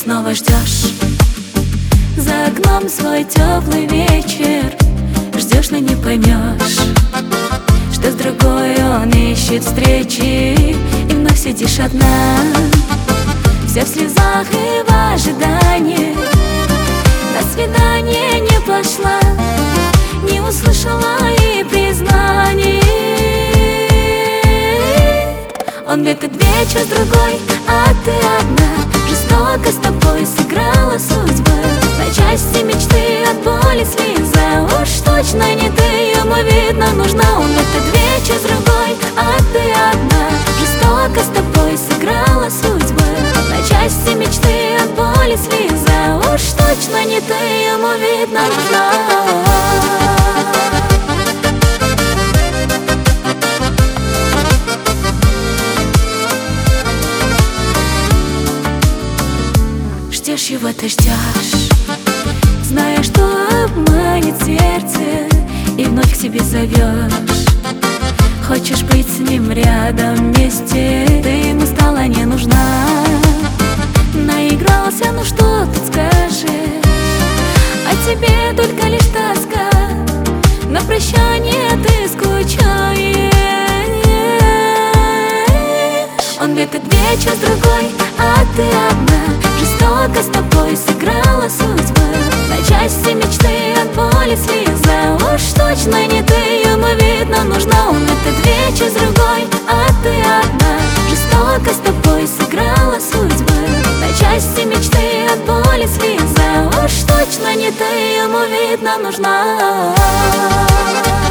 снова ждешь. За окном свой теплый вечер, ждешь, но не поймешь, что с другой он ищет встречи, и вновь сидишь одна, вся в слезах и в ожидании. На свидание не пошла, не услышала и признаний. Он в этот вечер с другой, а ты одна. Жестоко с тобой сыграла судьба. На части мечты от боли слеза. Уж точно не ты, ему видно нужна. Он в этот вечер с другой, а ты одна. Жестоко с тобой сыграла судьба. На части мечты от боли слеза. Уж точно не ты, ему видно нужна. Ждешь его, ты ждешь, зная, что обманет сердце, и вновь к себе зовешь. Хочешь быть с ним рядом вместе, ты ему стала не нужна. Наигрался, ну что тут скажешь, а тебе только лишь тоска. На прощание ты скучаешь. Он в этот вечер с другой, а ты одна. Жестоко с тобой сыграла судьба. На части мечты от боли слеза. Уж точно не ты, ему видно нужна. Он этот вечер с другой, а ты одна. Жестоко с тобой сыграла судьба. На части мечты от боли слеза. Уж точно не ты, ему видно нужна.